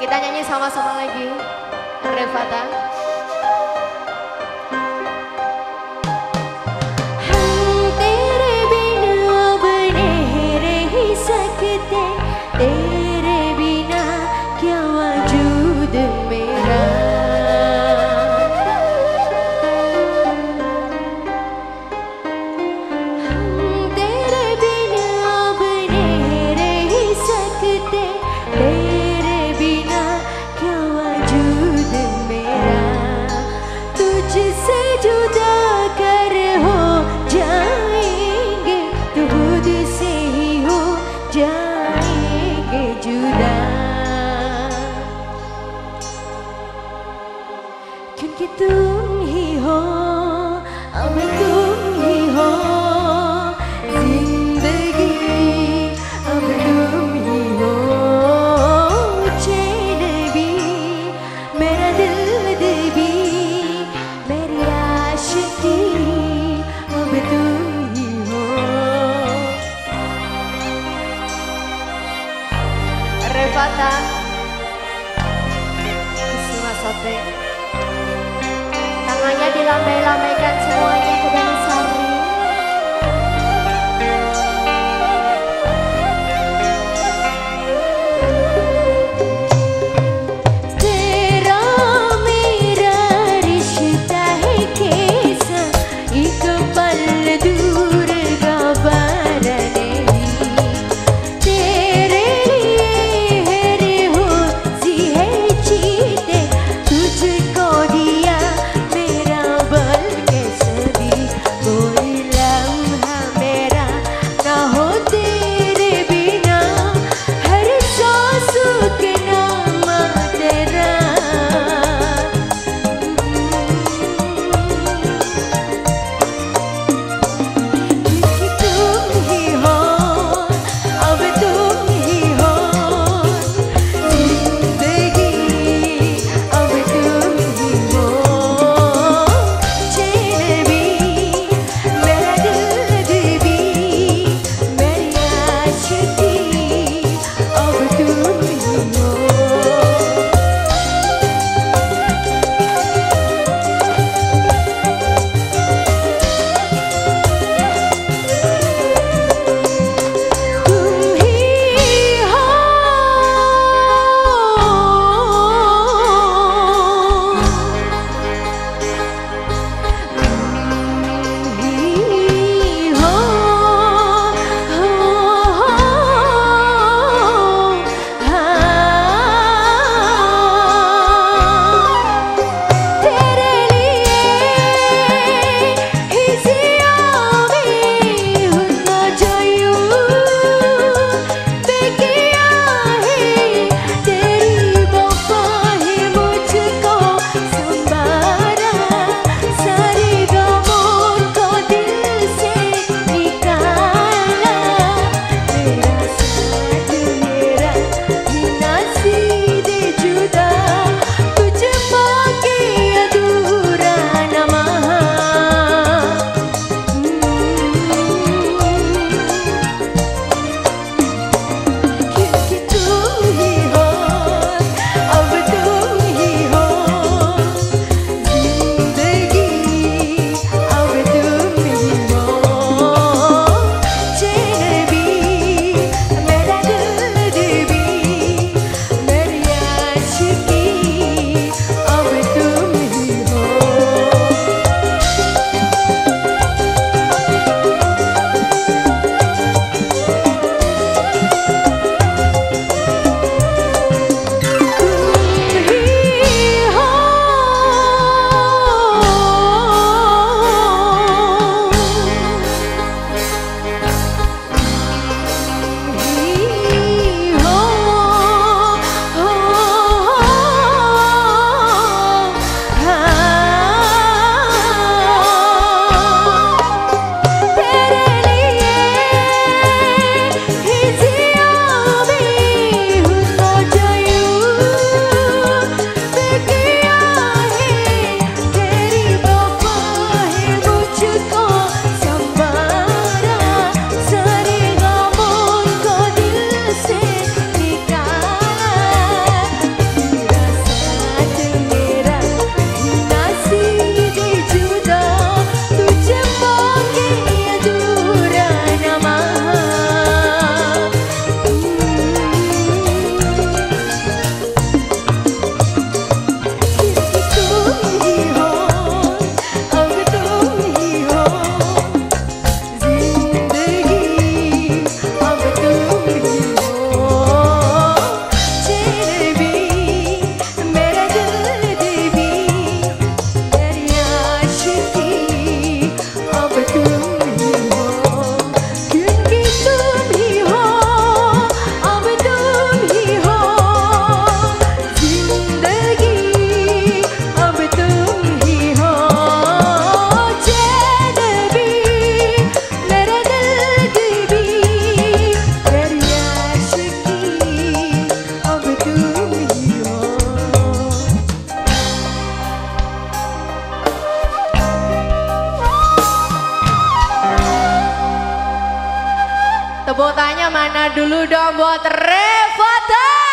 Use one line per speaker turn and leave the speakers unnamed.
Kita nyanyi sama-sama lagi. Revata.
क्योंकि तुम ही हो, अब तुम ही हो जिंदगी, अब तुम ही हो चैन भी, मेरा दिल भी, मेरी आशिकी, अब तुम ही हो।
Revata Kusuma Sote. Tangannya dilambai-lambaikan semuanya ke Dani Sari.
तेरा मेरा रिश्ता है कैसा, एक पल दूर का बार नहीं, तेरे लिए हरे होती है चीते, तुझको दिया मेरा बल कैसा दिया।
Tepuk tangannya mana dulu dong buat Revata.